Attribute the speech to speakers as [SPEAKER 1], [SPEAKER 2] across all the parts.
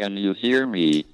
[SPEAKER 1] Can you hear me?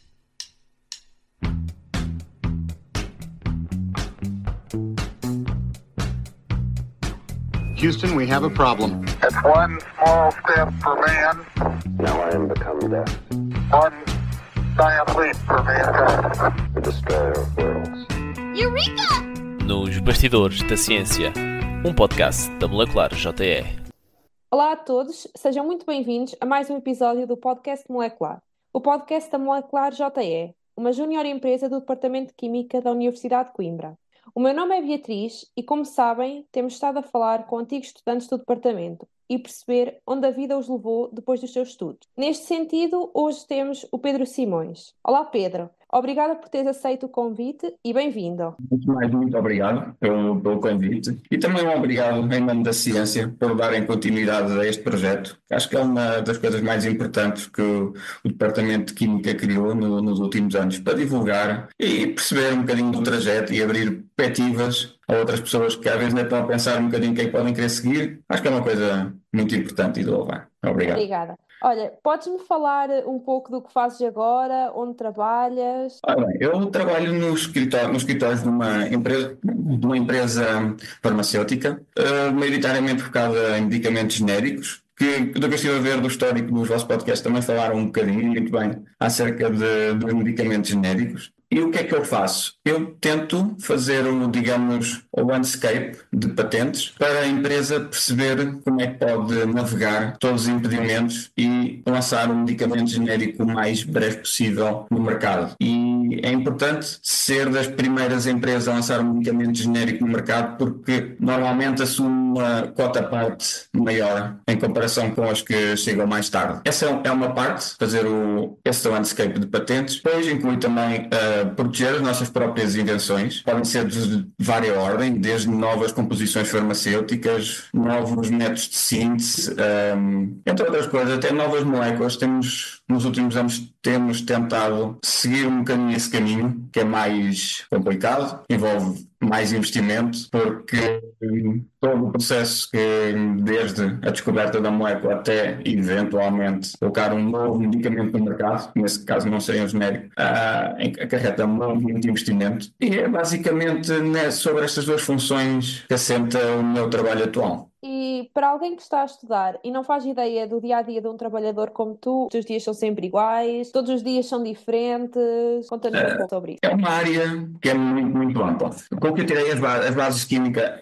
[SPEAKER 2] Houston, we have a problem.
[SPEAKER 3] It's one small step for man.
[SPEAKER 4] Now I am become death,
[SPEAKER 3] One giant leap for mankind.
[SPEAKER 4] the destroyer of worlds.
[SPEAKER 5] Eureka!
[SPEAKER 6] Nos Bastidores da Ciência, um podcast da Molecular JE.
[SPEAKER 7] Olá a todos, sejam muito bem-vindos a mais um episódio do Podcast Molecular, o podcast da Molecular JE, uma júnior empresa do Departamento de Química da Universidade de Coimbra. O meu nome é Beatriz e, como sabem, temos estado a falar com antigos estudantes do departamento e perceber onde a vida os levou depois dos seus estudos. Neste sentido, hoje temos o Pedro Simões. Olá, Pedro. Obrigada por teres aceito o convite e bem-vindo.
[SPEAKER 8] Muito obrigado pelo convite e também um obrigado em nome da ciência por darem continuidade a este projeto. Acho que é uma das coisas mais importantes que o Departamento de Química criou nos últimos anos para divulgar e perceber um bocadinho do trajeto e abrir perspectivas a outras pessoas que às vezes ainda estão a pensar um bocadinho quem podem querer seguir. Acho que é uma coisa muito importante e de louvar. Obrigado.
[SPEAKER 7] Obrigada. Olha, podes-me falar um pouco do que fazes agora, onde trabalhas?
[SPEAKER 8] Ora bem, eu trabalho nos escritórios de uma empresa farmacêutica, maioritariamente focada em medicamentos genéricos, que da vez estive a ver do histórico dos vossos podcasts também falaram um bocadinho, muito bem, acerca dos medicamentos genéricos. E o que é que eu faço? Eu tento fazer o landscape de patentes para a empresa perceber como é que pode navegar todos os impedimentos e lançar um medicamento genérico o mais breve possível no mercado. E é importante ser das primeiras empresas a lançar um medicamento genérico no mercado porque normalmente assume uma cota-parte maior em comparação com as que chegam mais tarde. Essa é uma parte, fazer esse landscape de patentes. Depois inclui também proteger as nossas próprias invenções. Podem ser de várias ordens, desde novas composições farmacêuticas, novos métodos de síntese, entre outras coisas, até novas moléculas. Nos últimos anos temos tentado seguir um bocadinho esse caminho, que é mais complicado, envolve mais investimento, porque todo o processo desde a descoberta da molécula até eventualmente colocar um novo medicamento no mercado, nesse caso não seria um genérico, acarreta muito investimento. E é basicamente sobre estas duas funções que assenta o meu trabalho atual.
[SPEAKER 7] E para alguém que está a estudar e não faz ideia do dia-a-dia de um trabalhador como tu, os dias são sempre iguais, todos os dias são diferentes, conta-nos um pouco sobre isso.
[SPEAKER 8] É uma área que é muito, muito ampla. Com que eu tirei as bases de química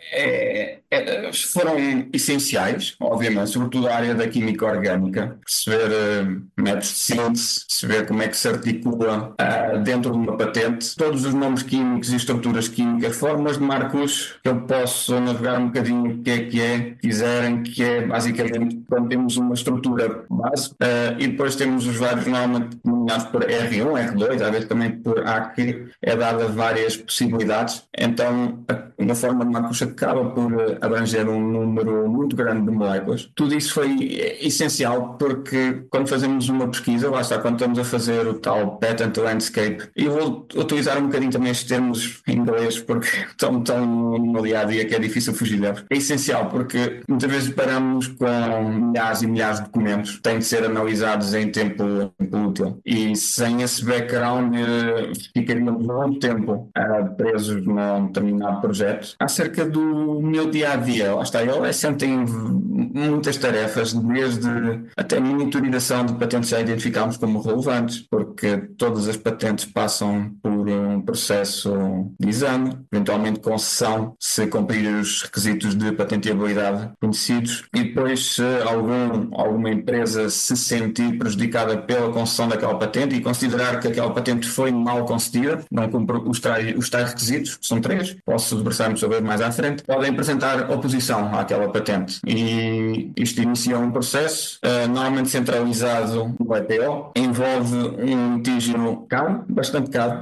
[SPEAKER 8] foram essenciais, obviamente, sobretudo a área da química orgânica, perceber métodos de síntese, perceber como é que se articula dentro de uma patente, todos os nomes químicos e estruturas químicas, formas de marcos que eu posso navegar um bocadinho o que é, quiserem, que é basicamente quando temos uma estrutura base e depois temos os vários normalmente denominados por R1, R2, às vezes também por A, que é dada várias possibilidades. Então, uma forma de macros acaba por abranger um número muito grande de moléculas. Tudo isso foi essencial porque quando fazemos uma pesquisa, lá está, quando estamos a fazer o tal patent landscape, e eu vou utilizar um bocadinho também estes termos em inglês porque estão no meu dia-a-dia que é difícil fugir deles. É essencial porque muitas vezes paramos com milhares e milhares de documentos que têm de ser analisados em tempo útil. E sem esse background ficaríamos muito tempo presos num determinado projeto. Acerca do meu dia-a-dia, lá está, eu sempre tenho muitas tarefas, desde até monitorização de patentes já identificámos como relevantes, porque todas as patentes passam por um processo de exame, eventualmente concessão, se cumprir os requisitos de patenteabilidade conhecidos, e depois se alguma empresa se sentir prejudicada pela concessão daquela patente e considerar que aquela patente foi mal concedida, não cumpre os tais requisitos, que são 3, posso debruçar-me sobre mais à frente, podem apresentar oposição àquela patente. E isto inicia um processo, normalmente centralizado no WTO, envolve um litígio caro, bastante caro, em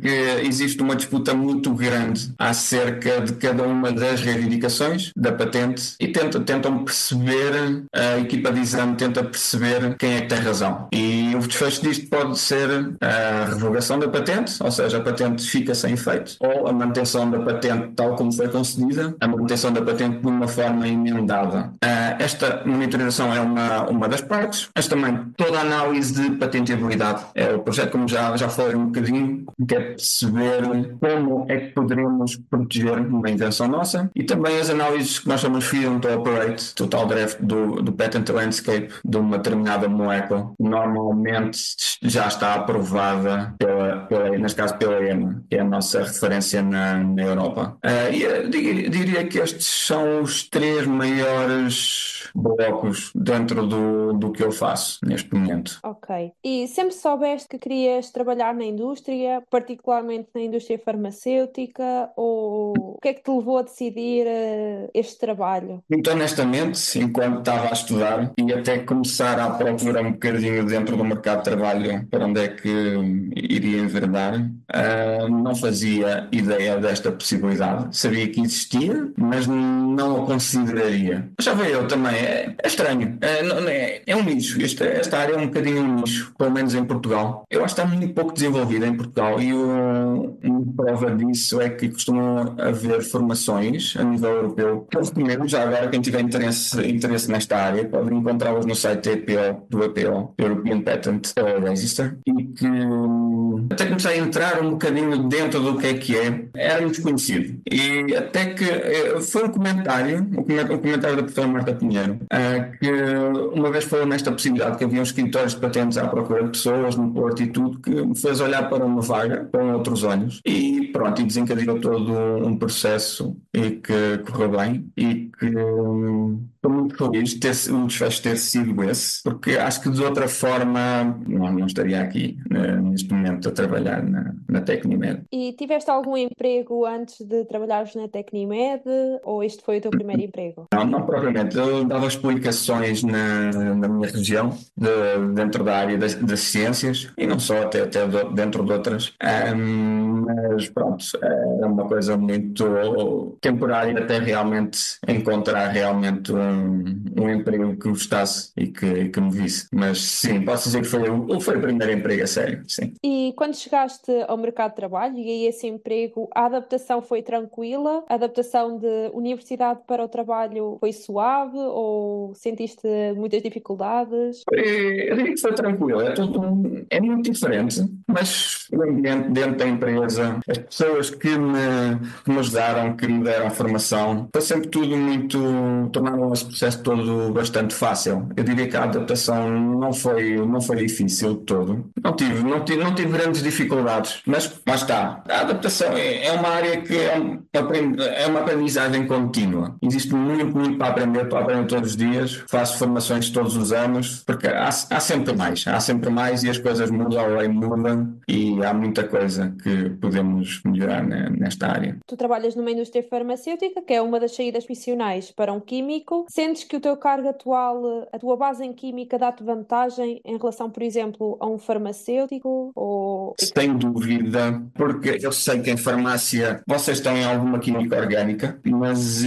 [SPEAKER 8] que existe uma disputa muito grande acerca de cada uma das reivindicações da patente e tentam perceber, a equipa de exame tenta perceber quem é que tem razão. E o desfecho disto pode ser a revogação da patente, ou seja, a patente fica sem efeito, ou a manutenção da patente tal como foi concedida, a manutenção da patente de uma forma emendada. Esta monitorização é uma das partes, mas também toda a análise de patenteabilidade. É o projeto, como já falei um bocadinho, que é perceber como é que poderíamos proteger uma invenção nossa e também as análises que nós chamamos Freedom to Operate, Total Draft do Patent Landscape de uma determinada molécula, normalmente já está aprovada neste caso pela EMA, que é a nossa referência na Europa. E eu diria que estes são os 3 maiores blocos dentro do que eu faço neste momento.
[SPEAKER 7] Ok. E sempre soubeste que querias trabalhar na indústria, particularmente na indústria farmacêutica, ou o que é que te levou a decidir este trabalho?
[SPEAKER 8] Muito honestamente, enquanto estava a estudar e até começar a procurar um bocadinho dentro do mercado de trabalho para onde é que iria enverdar, não fazia ideia desta possibilidade. Sabia que existia, mas não a consideraria. Já veio eu também, é estranho, é um nicho, esta área é um bocadinho um nicho, pelo menos em Portugal. Eu acho que está muito pouco desenvolvida em Portugal e uma prova disso é que costumam haver formações a nível europeu. Eu recomendo, já agora, quem tiver interesse nesta área, pode encontrá-las no site do APO, European Patent Register, e que até comecei a entrar um bocadinho dentro do que é, era desconhecido. E até que foi um comentário da professora Marta Pinheiro, que uma vez falou nesta possibilidade que havia uns escritórios de patentes à procura de pessoas no Porto e tudo, que me fez olhar para uma vaga com outros olhos e pronto, e desencadeou todo um processo e que correu bem e que estou muito feliz de o desfecho ter sido esse, porque acho que de outra forma não estaria aqui neste momento a trabalhar na Tecnimed.
[SPEAKER 7] E tiveste algum emprego antes de trabalhares na Tecnimed ou este foi o teu primeiro emprego?
[SPEAKER 8] Não propriamente. Eu dava explicações na minha região, dentro da área das ciências, e não só, até dentro de outras. Mas pronto, é uma coisa muito temporária até realmente encontrar realmente um emprego que gostasse e que me visse. Mas sim, posso dizer que foi o primeiro emprego a sério, sim.
[SPEAKER 7] E quando chegaste ao mercado de trabalho e a esse emprego, a adaptação foi tranquila? A adaptação de universidade para o trabalho foi suave ou sentiste muitas dificuldades?
[SPEAKER 8] Eu diria que foi tranquilo, é muito diferente, mas o ambiente dentro da empresa, as pessoas que me ajudaram, que me deram formação, foi sempre tudo tornaram esse processo todo bastante fácil. Eu diria que a adaptação não foi difícil de todo. Não tive grandes dificuldades, mas lá está. A adaptação é uma área que é uma aprendizagem contínua. Existe muito para aprender todos os dias. Faço formações todos os anos, porque há sempre mais e as coisas mudam, a lei muda e há muita coisa que podemos melhorar nesta área.
[SPEAKER 7] Tu trabalhas numa indústria farmacêutica, que é uma das saídas profissionais para um químico. Sentes que o teu cargo atual, a tua base em química, dá-te vantagem em relação, por exemplo, a um farmacêutico? Ou...
[SPEAKER 8] Sem dúvida, porque eu sei que em farmácia vocês têm alguma química orgânica, mas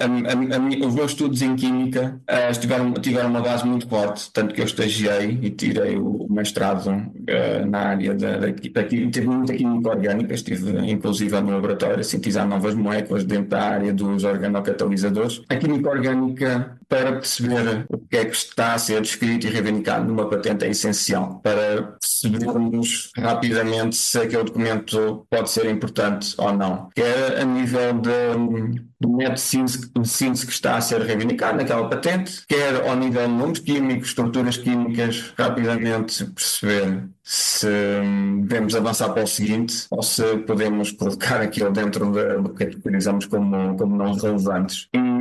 [SPEAKER 8] os meus estudos em química tiveram uma base muito forte, tanto que eu estagiei e tirei o mestrado na área tive muita química orgânica, estive inclusive no laboratório a sintetizar novas moléculas dentro da área dos organocatalisadores. A química orgânica, para perceber o que é que está a ser descrito e reivindicado numa patente, é essencial para percebermos rapidamente se aquele documento pode ser importante ou não, quer a nível do método de síntese que está a ser reivindicado naquela patente, quer ao nível de nomes químicos, estruturas químicas, rapidamente perceber se devemos avançar para o seguinte ou se podemos colocar aquilo dentro do que categorizamos como não relevantes. E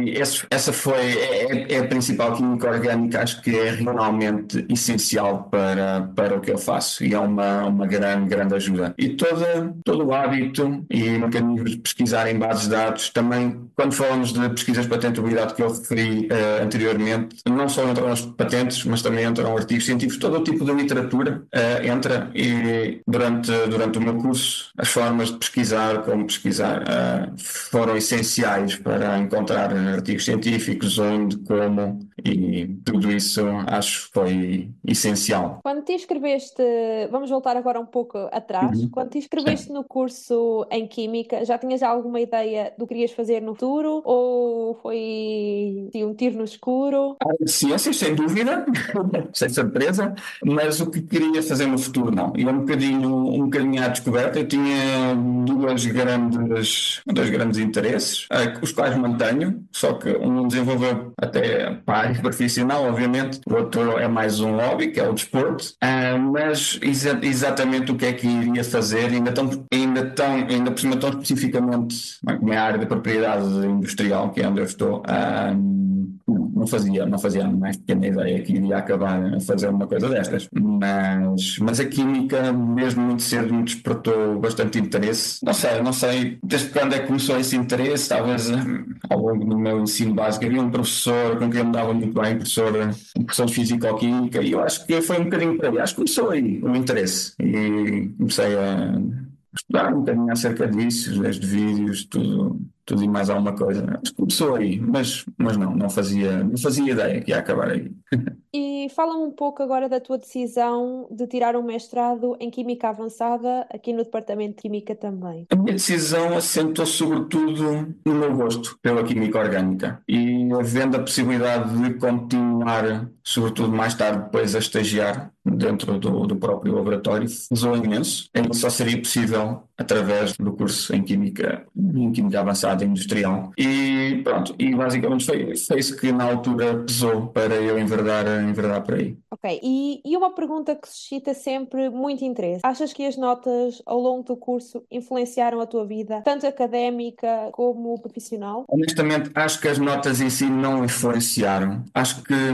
[SPEAKER 8] é a principal química orgânica, acho que é realmente essencial para o que eu faço e é uma grande ajuda. E todo o hábito e mecanismos de pesquisar em bases de dados, também quando falamos de pesquisas de patentabilidade que eu referi anteriormente, não só entram as patentes, mas também entram artigos científicos, todo o tipo de literatura entra, e durante o meu curso as formas de pesquisar, como pesquisar, foram essenciais para encontrar artigos científicos, onde, como, e tudo isso acho que foi essencial.
[SPEAKER 7] Quando te inscreveste, vamos voltar agora um pouco atrás, quando te inscreveste no curso em Química, já tinhas alguma ideia do que querias fazer no futuro, ou foi assim, um tiro no escuro?
[SPEAKER 8] A área de ciências, sem dúvida, sem surpresa, mas o que queria fazer no futuro não. Ia um bocadinho à descoberta. Eu tinha dois grandes interesses, os quais mantenho, só que um desenvolveu até para a área profissional, obviamente, o outro é mais um hobby, que é o desporto, mas exatamente o que é que iria fazer, ainda por cima tão especificamente, como é a área da propriedade industrial, que é onde eu estou, não fazia a mais pequena ideia que iria acabar a fazer uma coisa destas, mas a química desde muito cedo me despertou bastante interesse. Não sei desde quando é que começou esse interesse. Talvez ao longo do meu ensino básico havia um professor com quem eu me dava muito bem, professor de Físico-Química, e eu acho que foi um bocadinho por aí. Acho que começou aí o interesse e comecei a estudar um bocadinho acerca disso, desde vídeos, tudo e mais alguma coisa. Acho que começou aí, mas não fazia ideia que ia acabar aí.
[SPEAKER 7] E fala-me um pouco agora da tua decisão de tirar um mestrado em Química Avançada aqui no Departamento de Química também.
[SPEAKER 8] A minha decisão assentou sobretudo no meu gosto pela química orgânica e havendo a possibilidade de continuar, sobretudo mais tarde depois, a estagiar dentro do próprio laboratório, pesou imenso. Ainda só seria possível através do curso em Química Avançada Industrial. E pronto, e basicamente foi isso que na altura pesou para eu enverdar por aí.
[SPEAKER 7] Ok, e uma pergunta que suscita sempre muito interesse. Achas que as notas ao longo do curso influenciaram a tua vida, tanto académica como profissional?
[SPEAKER 8] Honestamente, acho que as notas em si não influenciaram. Acho que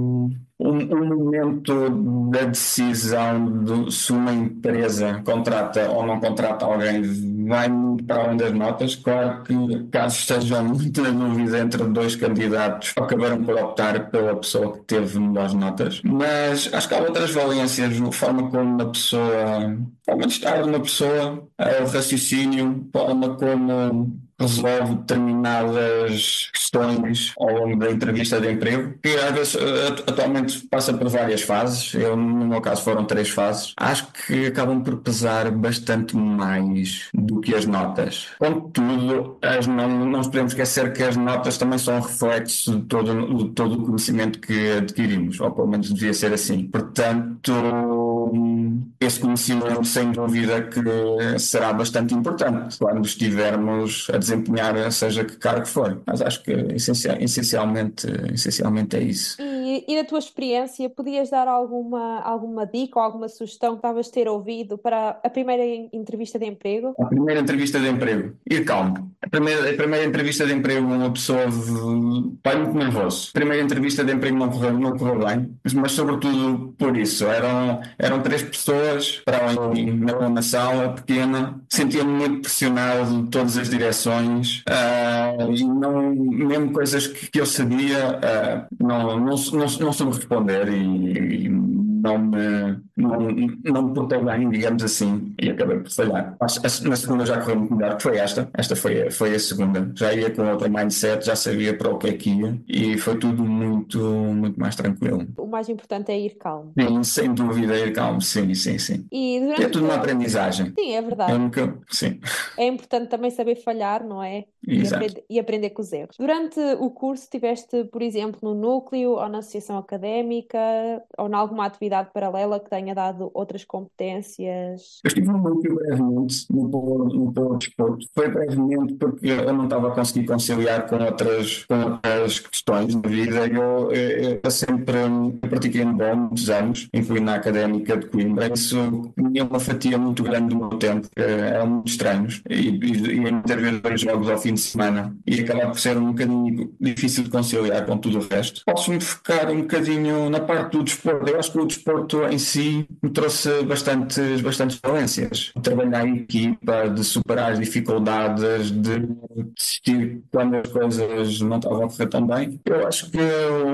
[SPEAKER 8] o momento da decisão de se uma empresa contrata ou não contrata alguém vai muito para além das notas. Claro que, caso estejam muito na dúvida entre dois candidatos, acabaram por optar pela pessoa que teve melhores notas. Mas acho que há outras valências, a forma como uma pessoa, a forma de estar de uma pessoa, o raciocínio, a forma como resolve determinadas questões ao longo da entrevista de emprego, que às vezes atualmente passa por várias fases. No meu caso foram 3 fases. Acho que acabam por pesar bastante mais do que as notas. Contudo, não nos podemos esquecer que as notas também são um reflexo de todo o conhecimento que adquirimos, ou pelo menos devia ser assim. Portanto, esse conhecimento, sem dúvida, que será bastante importante quando estivermos a desempenhar seja que cargo for. Mas acho que essencialmente é isso.
[SPEAKER 7] E na tua experiência, podias dar alguma dica ou alguma sugestão que estavas a ter ouvido para a primeira entrevista de emprego?
[SPEAKER 8] A primeira entrevista de emprego, ir calmo. A primeira entrevista de emprego, uma pessoa vai muito nervoso. A primeira entrevista de emprego não correu bem, mas sobretudo por isso. Eram 3 pessoas para além na sala pequena. Sentia-me muito pressionado de todas as direções, e não, mesmo coisas que eu sabia, não soube responder e não me portei bem, digamos assim, e acabei por falhar. Na segunda já correu muito melhor, que foi esta. Esta foi a segunda. Já ia com outro mindset, já sabia para o que é que ia e foi tudo muito, muito mais tranquilo.
[SPEAKER 7] O mais importante é ir calmo.
[SPEAKER 8] Sim, sem dúvida, ir calmo, sim.
[SPEAKER 7] E durante
[SPEAKER 8] É tudo uma aprendizagem.
[SPEAKER 7] Sim, é verdade.
[SPEAKER 8] Sim.
[SPEAKER 7] É importante também saber falhar, não é? E aprender com os erros. Durante o curso, estiveste, por exemplo, no núcleo ou na associação académica ou em alguma atividade paralela que tenha dado outras competências?
[SPEAKER 8] Eu estive no núcleo brevemente, no Polo Desporto. Foi brevemente porque eu não estava a conseguir conciliar com outras questões da vida. Eu sempre pratiquei handball muitos anos, incluindo na Académica de Coimbra. Isso comia uma fatia muito grande do meu tempo, que eram muito estranhos, e muitas vezes vejo jogos ao fim de semana, e acaba por ser um bocadinho difícil de conciliar com tudo o resto. Posso-me focar um bocadinho na parte do desporto. Eu acho que o desporto em si me trouxe bastantes valências. Trabalhar em equipa, de superar as dificuldades, de desistir quando as coisas não estavam a correr tão bem. Eu acho que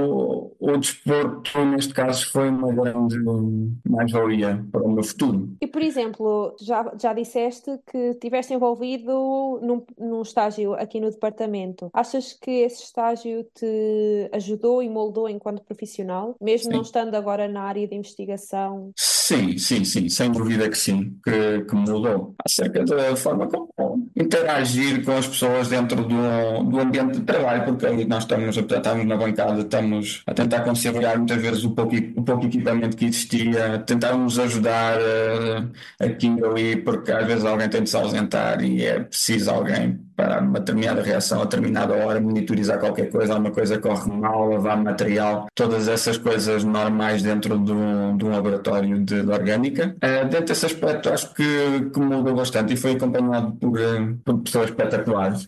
[SPEAKER 8] o desporto, neste caso, foi uma grande mais-valia para o meu futuro.
[SPEAKER 7] E, por exemplo, já disseste que estiveste envolvido num estágio aqui no departamento. Achas que esse estágio te ajudou e moldou enquanto profissional, mesmo não estando agora na área de investigação?
[SPEAKER 8] Sim, sem dúvida que sim, que mudou. Acerca da forma como interagir com as pessoas dentro do ambiente de trabalho, porque aí nós estamos na bancada, estamos a tentar conciliar muitas vezes o pouco equipamento que existia, tentarmos ajudar aqui e ali, porque às vezes alguém tem de se ausentar e é preciso alguém para uma determinada reação a determinada hora, monitorizar qualquer coisa, alguma coisa corre mal, lavar material, todas essas coisas normais dentro de um laboratório de orgânica. Dentro desse aspecto acho que mudou bastante e foi acompanhado por pessoas espetaculares.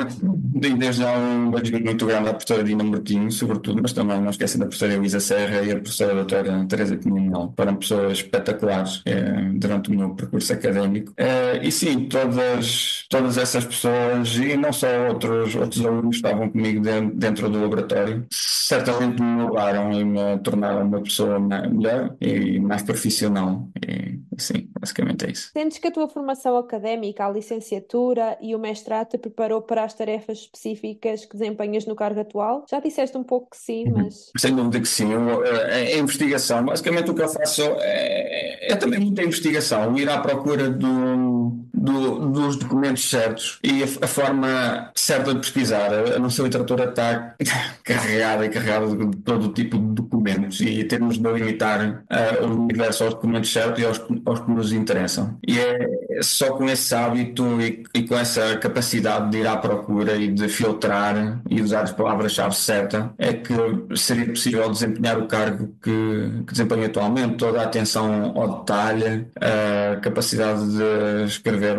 [SPEAKER 8] Desde já um beijo muito grande à professora Dina Mortinho, sobretudo, mas também não esquecendo a professora Elisa Serra e a professora doutora Teresa Pinhal, foram pessoas espetaculares durante o meu percurso académico. E sim, todas essas pessoas e não só outros alunos que estavam comigo dentro do laboratório, certamente me mudaram e me tornaram uma pessoa melhor e mais profissional. E sim, basicamente é isso.
[SPEAKER 7] Sentes que a tua formação académica, a licenciatura e o mestrado te preparou para as tarefas específicas que desempenhas no cargo atual? Já disseste um pouco que sim, mas...
[SPEAKER 8] Sem dúvida que sim. A investigação, basicamente o que eu faço é também muita investigação, ir à procura dos documentos certos e a forma certa de pesquisar. A nossa literatura está carregada de todo tipo de documentos e temos de limitar o universo aos documentos certos e aos que nos interessam. E é só com esse hábito e com essa capacidade de ir à procura e de filtrar e usar as palavras-chave certas é que seria possível desempenhar o cargo que desempenho atualmente. Toda a atenção ao detalhe, a capacidade de escrever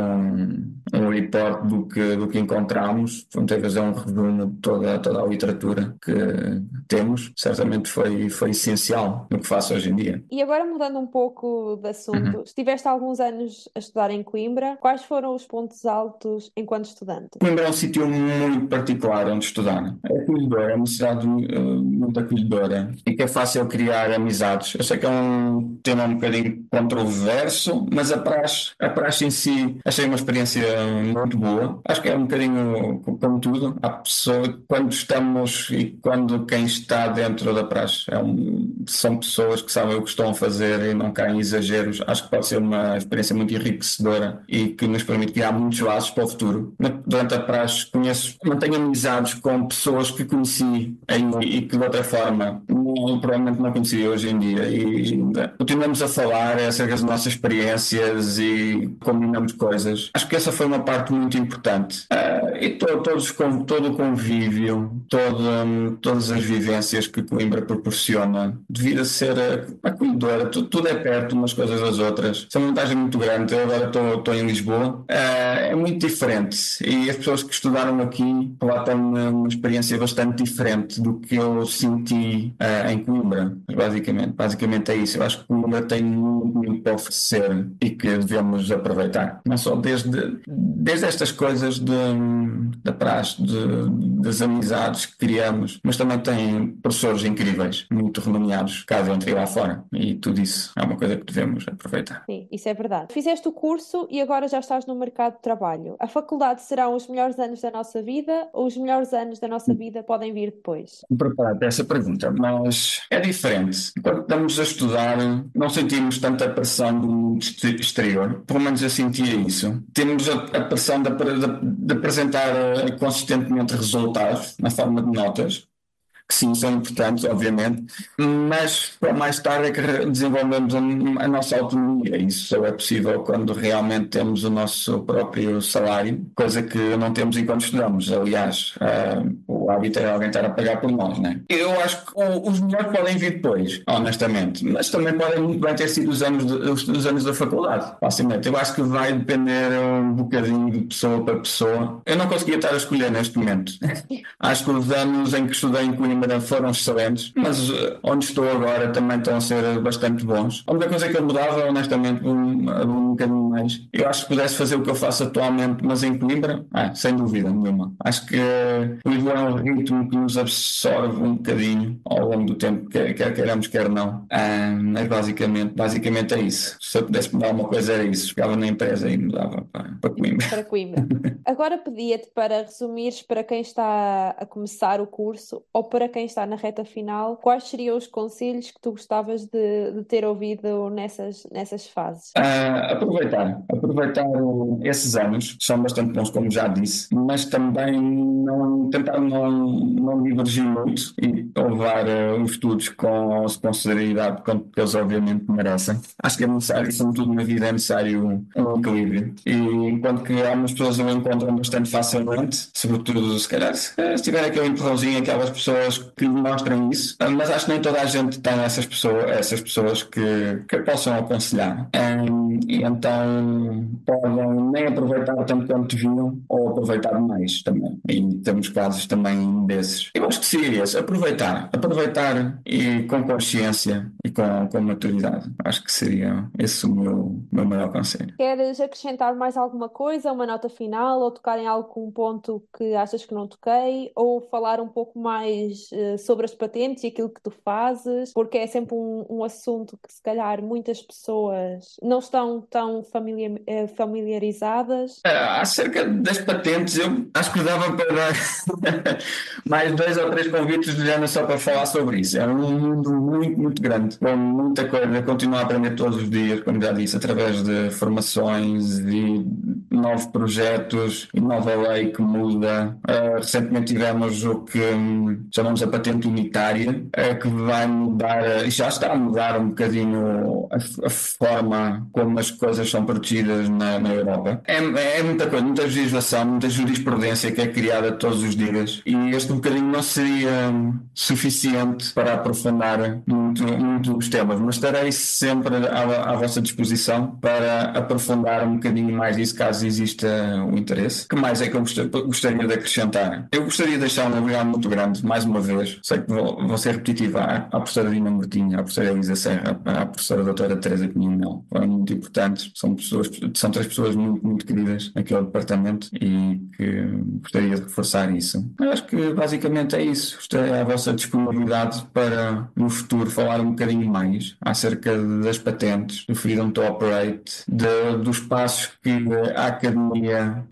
[SPEAKER 8] um report do que encontramos, muitas vezes é um resumo de toda a literatura que temos, certamente foi essencial no que faço hoje em dia.
[SPEAKER 7] E agora mudando um pouco de assunto, estiveste há alguns anos a estudar em Coimbra, quais foram os pontos altos enquanto estudante?
[SPEAKER 8] Coimbra é um sítio muito particular onde estudar. É acolhedora, é uma cidade muito acolhedora e que é fácil criar amizades. Eu sei que é um tema um bocadinho controverso, mas a praxe em si achei uma experiência muito boa. Acho que é um bocadinho como tudo. Há pessoas, quando estamos e quando quem está dentro da praxe são pessoas que sabem o que estão a fazer e não caem em exageros. Acho que pode ser uma experiência muito enriquecedora e que nos permite criar muitos laços para o futuro. Durante a praxe mantenho amizades com pessoas que conheci e que de outra forma provavelmente não conhecia hoje em dia e continuamos a falar acerca das nossas experiências e combinamos coisas. Acho que essa foi uma parte muito importante. E todo o convívio, todas as vivências que Coimbra proporciona, devido a ser acolhedora, tudo é perto umas coisas das outras. Isso é uma vantagem muito grande. Eu agora estou em Lisboa. É muito diferente e as pessoas que estudaram aqui relatam uma experiência bastante diferente do que eu senti em Coimbra. Basicamente é isso. Eu acho que Coimbra tem muito para oferecer e que devemos aproveitar. Não só desde estas coisas da praxe, das amizades que criamos, mas também tem professores incríveis, muito renomeados cá dentro e lá fora. E tudo isso é uma coisa que devemos aproveitar.
[SPEAKER 7] Sim, isso é verdade. Fizeste o curso e agora já estás no mercado de trabalho. A faculdade serão os melhores anos da nossa vida ou os melhores anos da nossa vida podem vir depois?
[SPEAKER 8] Preparado para essa pergunta, mas é diferente. Quando estamos a estudar, não sentimos tanta pressão do mundo exterior, pelo menos eu sentia isso. Temos a pressão de apresentar consistentemente resultados na forma de notas, que sim, são importantes, obviamente, mas para mais tarde é que desenvolvemos a nossa autonomia. Isso só é possível quando realmente temos o nosso próprio salário, coisa que não temos enquanto estudamos. Aliás, o hábito é alguém estar a pagar por nós, né? Eu acho que os melhores podem vir depois, honestamente, mas também podem muito bem ter sido os anos da faculdade, facilmente. Eu acho que vai depender um bocadinho de pessoa para pessoa. Eu não conseguia estar a escolher neste momento. Acho que os anos em que estudei em Coimbra foram excelentes, mas onde estou agora também estão a ser bastante bons. A única coisa que eu mudava, honestamente, um bocadinho mais. Eu acho que pudesse fazer o que eu faço atualmente, mas em Coimbra, sem dúvida nenhuma. Acho que Lisboa é um ritmo que nos absorve um bocadinho ao longo do tempo, quer queiramos, quer não. Mas basicamente é isso. Se eu pudesse mudar uma coisa era isso. Ficava na empresa e mudava para Coimbra.
[SPEAKER 7] Para Coimbra. Agora pedia-te para resumires para quem está a começar o curso ou para quem está na reta final, quais seriam os conselhos que tu gostavas de ter ouvido nessas fases?
[SPEAKER 8] Aproveitar esses anos, são bastante bons, como já disse, mas também tentar não divergir muito e levar os estudos com seriedade, que eles obviamente merecem. Acho que é necessário, sobretudo na vida, é necessário um equilíbrio. E enquanto que algumas pessoas o encontram bastante facilmente, sobretudo se calhar se tiver aquele empurrãozinho, aquelas pessoas que mostram isso, mas acho que nem toda a gente tem essas pessoas que possam aconselhar. E então podem nem aproveitar tanto quanto deviam ou aproveitar mais também. E temos casos também desses. Eu acho que seria esse, aproveitar e com consciência e com maturidade. Acho que seria esse o meu maior conselho.
[SPEAKER 7] Queres acrescentar mais alguma coisa, uma nota final, ou tocar em algum ponto que achas que não toquei, ou falar um pouco mais sobre as patentes e aquilo que tu fazes, porque é sempre um assunto que se calhar muitas pessoas não estão tão familiarizadas.
[SPEAKER 8] Acerca das patentes, eu acho que dava para dar mais 2 ou 3 convites de género só para falar sobre isso. É um mundo muito, muito grande, com muita coisa, continuo a aprender todos os dias, como já disse, através de formações e novos projetos e nova lei que muda. Recentemente tivemos o que chamamos a patente unitária, que vai mudar, já está a mudar um bocadinho a forma como as coisas são protegidas na Europa. É muita coisa, muita legislação, muita jurisprudência que é criada todos os dias, e este bocadinho não seria suficiente para aprofundar muito os temas, mas estarei sempre à vossa disposição para aprofundar um bocadinho mais disso, caso exista o interesse. O que mais é que eu gostaria de acrescentar? Eu gostaria de deixar um obrigado muito grande, mais uma vez, sei que vou ser repetitiva, à professora Dina Martinha, à professora Elisa Serra, à professora doutora Teresa Pinhão, foram muito importantes, são 3 pessoas muito, muito queridas naquele departamento e que gostaria de reforçar isso. Eu acho que basicamente é isso, estarei à vossa disponibilidade para no futuro falar um bocadinho mais acerca das patentes, do Freedom to Operate, dos passos que a academia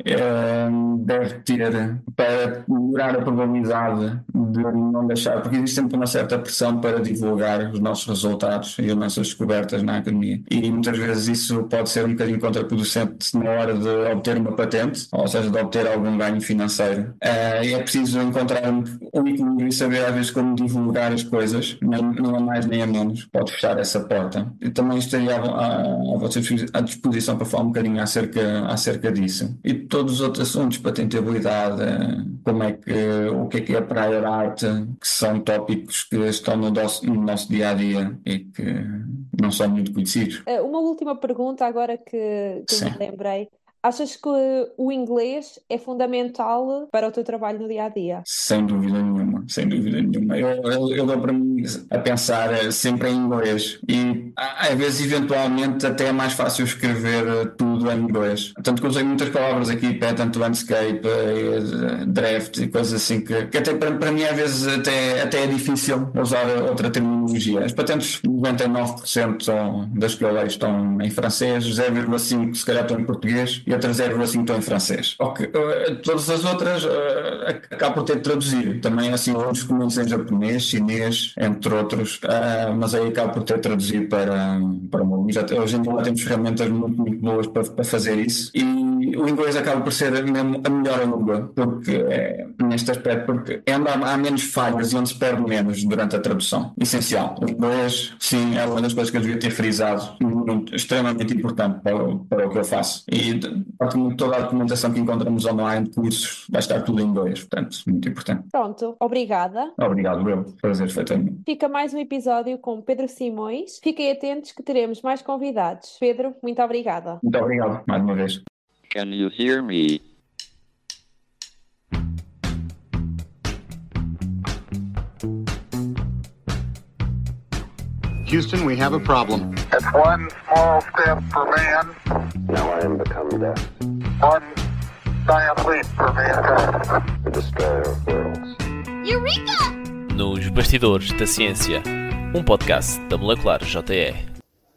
[SPEAKER 8] deve ter para melhorar a probabilidade de não deixar, porque existe sempre uma certa pressão para divulgar os nossos resultados e as nossas descobertas na academia, e muitas vezes isso pode ser um bocadinho contraproducente na hora de obter uma patente, ou seja, de obter algum ganho financeiro. E é preciso encontrar um equilíbrio e saber às vezes como divulgar as coisas, não a mais nem a menos, pode fechar essa porta. Eu também estaria à vossa disposição para falar um bocadinho acerca disso. E todos os outros assuntos, patentabilidade, o que é a prior art, que são tópicos que estão no nosso dia a dia e que não são muito conhecidos.
[SPEAKER 7] Uma última pergunta agora que me lembrei. Achas que o inglês é fundamental para o teu trabalho no dia-a-dia?
[SPEAKER 8] Sem dúvida nenhuma, sem dúvida nenhuma. Eu dou para mim a pensar sempre em inglês e às vezes eventualmente até é mais fácil escrever tudo em inglês. Tanto que usei muitas palavras aqui, patent, landscape, draft e coisas assim que até para mim às vezes até é difícil usar outra terminologia. As patentes 99% das que eu leio estão em francês, 0,5% se calhar estão em português e outras 0,5 estão em francês. Todas as outras acabo por ter de traduzir. Também assim uns documentos em japonês, chinês, entre outros, mas aí acabo por ter de traduzir para o meu. Hoje em dia temos ferramentas muito, muito boas para fazer isso, e o inglês acaba por ser a melhor língua neste aspecto, porque há menos falhas e onde se perde menos durante a tradução. Essencial. O inglês, sim, é uma das coisas que eu devia ter frisado no extremamente importante para o que eu faço. E praticamente toda a documentação que encontramos online, cursos, vai estar tudo em inglês, portanto, muito importante.
[SPEAKER 7] Pronto, obrigada.
[SPEAKER 8] Obrigado, Bruno. Prazer feito a mim.
[SPEAKER 7] Fica mais um episódio com Pedro Simões. Fiquem atentos que teremos mais convidados. Pedro, muito obrigada.
[SPEAKER 8] Muito obrigado, mais uma vez.
[SPEAKER 4] Can you hear me?
[SPEAKER 2] Houston, we have a problem.
[SPEAKER 3] It's one small step for man,
[SPEAKER 4] Now I am become death,
[SPEAKER 3] one giant leap for mankind.
[SPEAKER 4] the destroyer of worlds.
[SPEAKER 6] Nos Bastidores da Ciência, um podcast da Molecular JE.